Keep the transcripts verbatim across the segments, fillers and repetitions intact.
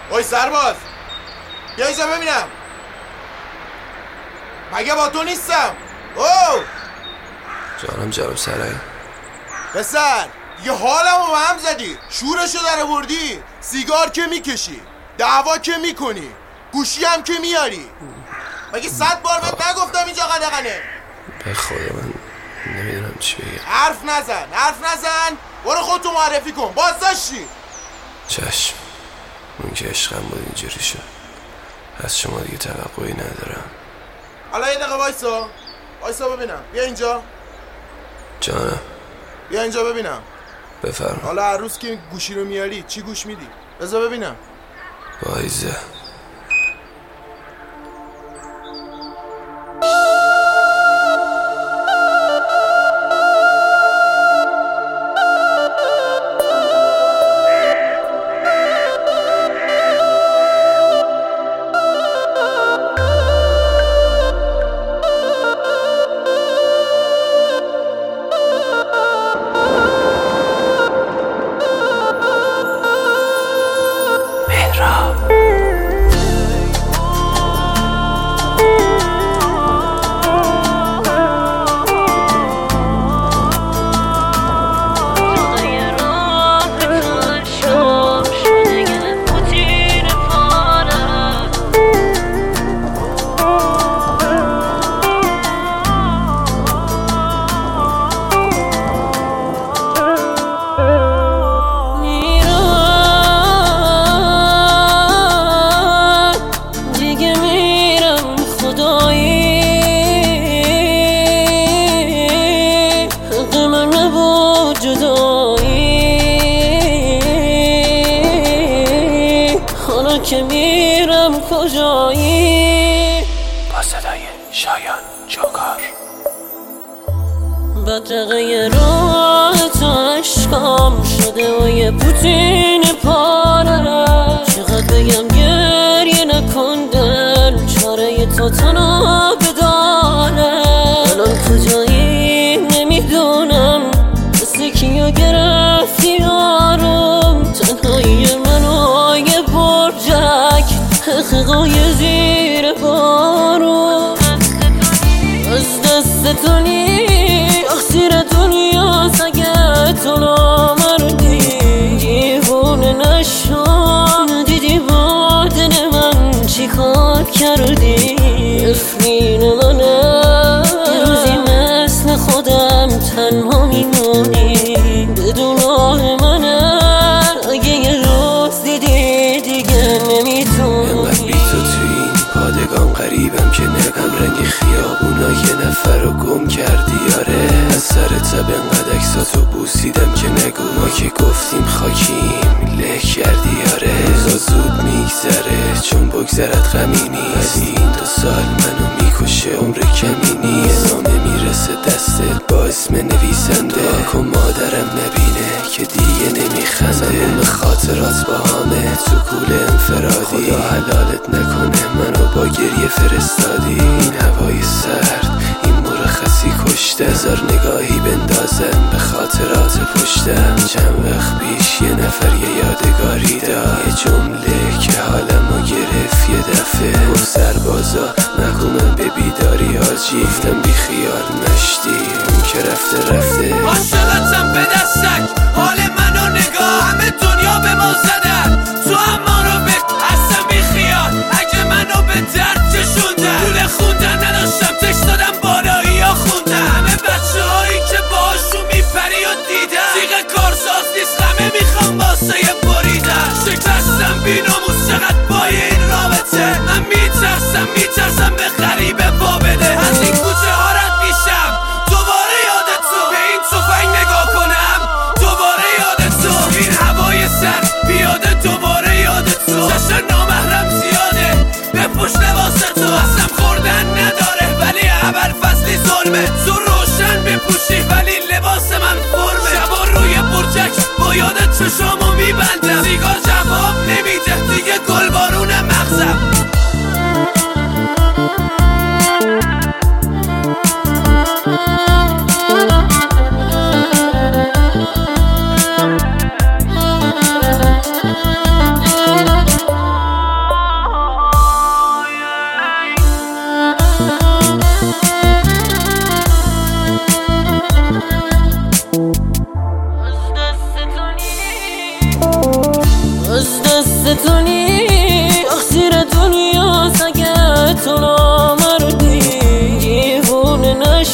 اوی سرباز بیا اینجا ببینم. مگه با تو نیستم؟ او جانم جناب سرایی. پسر یه حالمو به هم زدی، شورشو در آوردی، سیگار که میکشی، دعوا که میکنی، گوشی هم که میاری. مگه صد بار بهت نگفتم اینجا قدغنه؟ به خدا من نمیدونم چی بگم. حرف نزن حرف نزن برو خودتو معرفی کن. بازداشتی. چشم، اون که عشقم بود اینجوری شد. از شما دیگه توقعی ندارم. حالا یه دقیقه وایسا وایسا ببینم. بیا اینجا. جانم بیا اینجا ببینم. بفرما. حالا هر روز که گوشی رو میاری چی گوش میدی؟ بذار ببینم. وایزه. که میرم کجایی؟ با صدای شایان جوکار. بدرقه راه تو عشقام شده و یه پوتین پاره. چقدر بگم گریه نکن دل، چاره تو تنها بداره. الان کجایی نمیدونم، مثل کیو گرفتی آروم. تنهایی منو یه برجک، حقیقای زیر بارون. از دست تو نی تقصیر دنیا اگه تو نامردی. دیوونه نشو ندیدی با دل من چی کار کردی. افرین منه یه روزی مثل خودم تنها میمونی. بدون آه منه اگه یه روز دیدی دیگه نمیتونی. انقدر بی تو توی این پادگان غریبم که نگم رنگ خیابونا یه نفر رو گم کردی. آره از سر تب انقدر اکساتو بوسیدم که نگو ما که گفتیم خاکیم له کردی. آره روزا زود میگذره چون بگذرد غمی نیست. این دو سال منو میکشه عمر کمی نیست. نامه میرسه دستت با اسم نویسنده. کن مادرم نبینه که دیگه نمیخنده. اون خاطرات با همه تو کول انفرادی. خدا حلالت نکنه منو با گریه فرستادی. این هوای سرد این مرخصی کشته. بذار نگاهی بندازم به خاطرات پشتم. چند وقت پیش یه نفر یه یادگاری داد. یه جمله که حالمو گرفت یه دفعه. گفت سربازا نگو به بیداری آجی. گفتم بی خیال مشتی اون که رفته رفته. عاشقتم به دستک حال منو نگاه. همه دنیا به ما زدن تو اما رو به اصلا بی خیال. اگه منو به درد کشوندن پول خوندن نداشتم تکس دادم بالایی ها خوندن. همه بچه هایی که باشون میپری و دیدن دیگه کارساز نیست همه میخوام واسه بریدن. شکستم بی ناموس چقدر پای این رابطه. من میترسم میترسم به غریبه پا بده. از این کوچه ها رد میشم دوباره یادت تو به این توفنگ نگاه کنم. دوباره دستتونی تقصیر دنیاست اگه تو نامردی دیوونه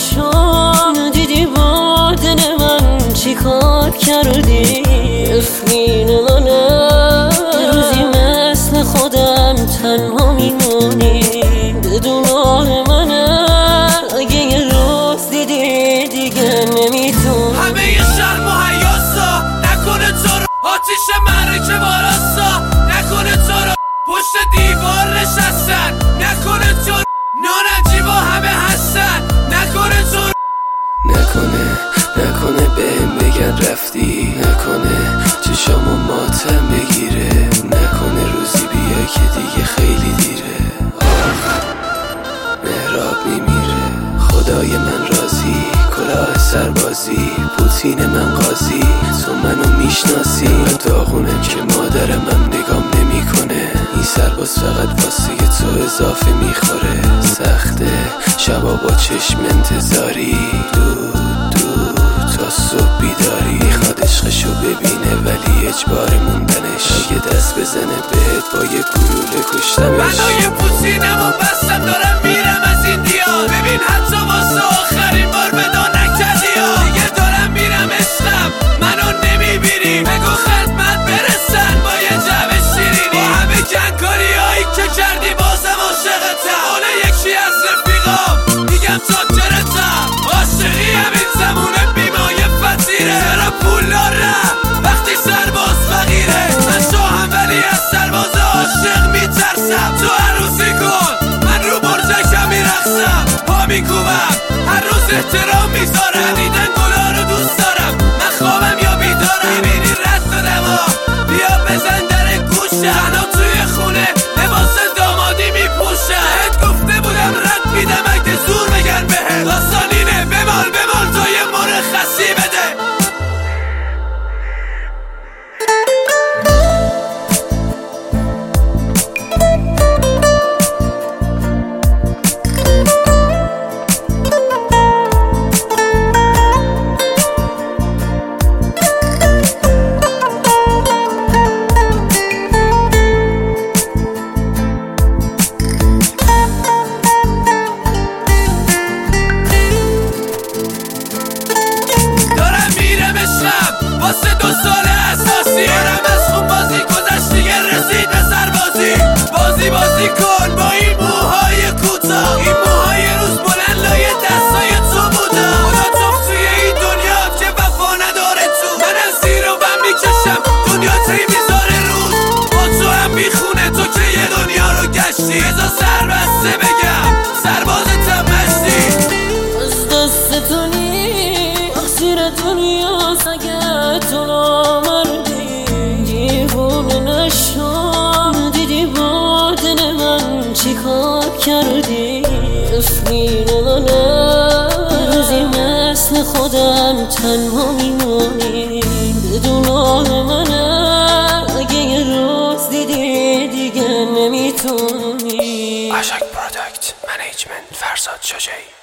نشو دیدی با دل من چی کار کردی افرین منه روزی مثل خودم تنها میمونی بدون آه منه اگه یه روز دیدی دیگه نمیتونی همه یه شرم و حیاسا نکنه تو رو آتیش مرکه باراسا نکنه تو رو پشت دیوار نشستن نکنه تو رو نانجی با همه هستن نکنه تو رو نکنه نکنه بهم بگن رفتی نکنه چشامو ماتم بگیره نکنه روزی بیا که دیگه خیلی دیره آخ مهراب میمیره خدای من راضی کلاه سربازی پوتین من قاضی تو منو میشناسی من داغونم که مادرم هم نگام نمیکنه این سرباز فقط واسه تو اضافه میخوره سخته شبا با چشم انتظاری دود دود تا صبح بیداری میخواد عشقشو ببینه ولی اجبار موندنش اگه دست بزنه بهت با یه گلوله کشتمش منو یه پوتینم و بستم دارم میرم از این دیار ببین حتی واسه آخرین بار ودا نکردی ها دیگه دارم میرم عشقم منو نمیبینی بگو خدمت برسن با یه جعبه شیرینی با همه کنکاری هایی که کردی بازم عاشقتم حالا یکی از رفیقام میگم چاکرتم عاشقی همین زمونه بیمایه فتیره چرا پول دارم وقتی سرباز فقیره من شاهم ولی از سرباز عاشق میترسم تو عروسی کن من رو برجکم میرقصم پا میکوبم هر روز احترام میذارم دیدن گلا رو دوست دارم من خوابم یا بیدارم میبینی رد دادم ها بیا بزن در گوشم تنها توی خونه لباس دامادی میپوشم بهت گفته بودم رد میدم اگه زور بگن بهت داستانینه بمال بمال تا یه مرخصی بده واسه دو سال اساسی دارم از خون بازی گذشت دیگه رسید به سربازی بازی بازی کن با این موهای کوتاه این موهای روز بلند لایه دستای تو بودا خدا توف توی این دنیا که وفا نداره تو من از زیر و بم میکشم دنیا تی میذاره روز با تو هم میخونه تو که یه دنیا رو گشتی ازا سر بسته بگم سربازتم مشتی از دستتونی تقصیر دنیاست اگه تو نامردی دیوونه نشو دیدی با دل من چی کار کردی افرین منه روزی مثل خودم تنها میمونی بدون آه منه اگه یه روز دیدی دیگه نمیتونی اشک پروداکت منیجمنت فرزاد شجاعی